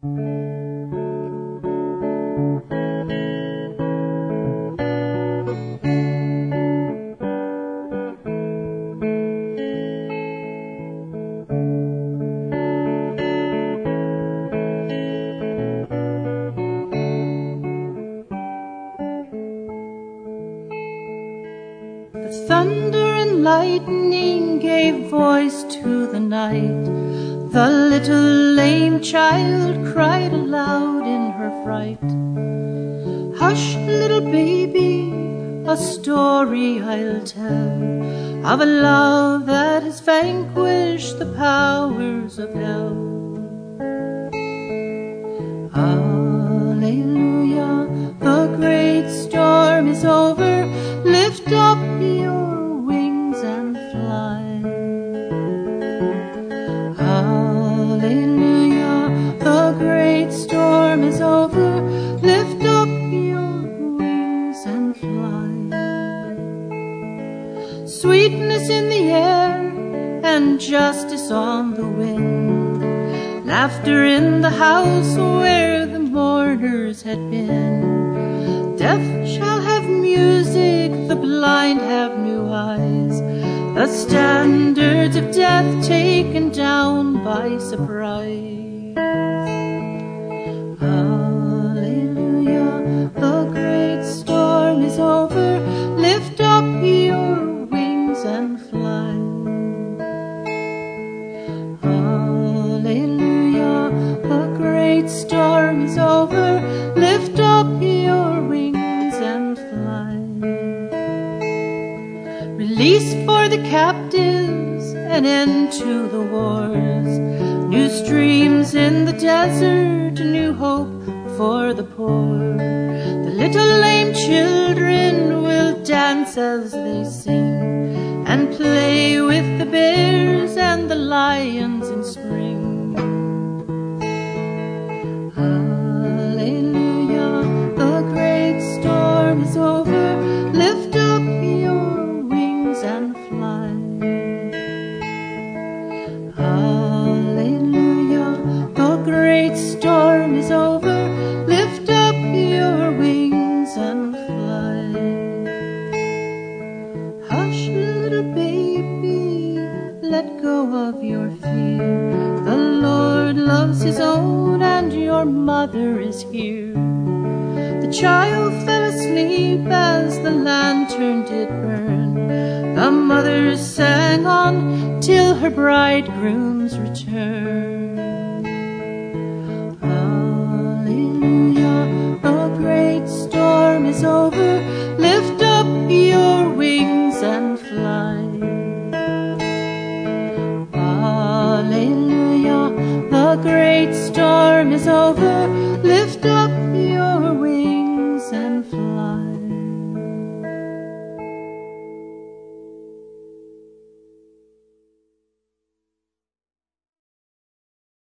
The thunder and lightning gave voice to the night. The little lame child cried aloud in her fright. Hush, little baby, a story I'll tell of a love that has vanquished the powers of hell. Alleluia, the great storm is over. Lift up your wings and fly. Alleluia, the great storm is over. Lift up your wings and fly. Sweetness in the air and justice on the wind. Laughter in the house where the mourners had been. Deaf shall have music, the blind have new eyes. The standards of death taken down by surprise. Hallelujah, the great storm is over. Lift up your wings and fly. Hallelujah, the great storm is over. Lift up your wings and fly. Release for the captives, an end to the wars. New streams in the desert, new hope for the poor. The little lame children will dance as they sing, and play with the bears and the lions in spring. Hallelujah, the great storm is over. Lift up your wings and fly. Hallelujah, the great storm is over. Lift up your wings and fly. Hush, little baby, let go of your fear. The Lord loves his own and your mother is here. The child fell asleep as the lantern did burn. The mother sang on till her bridegroom's return. Hallelujah, the great storm is over. Lift up your wings and fly. Hallelujah, the great storm is over. Lift up your wings and fly.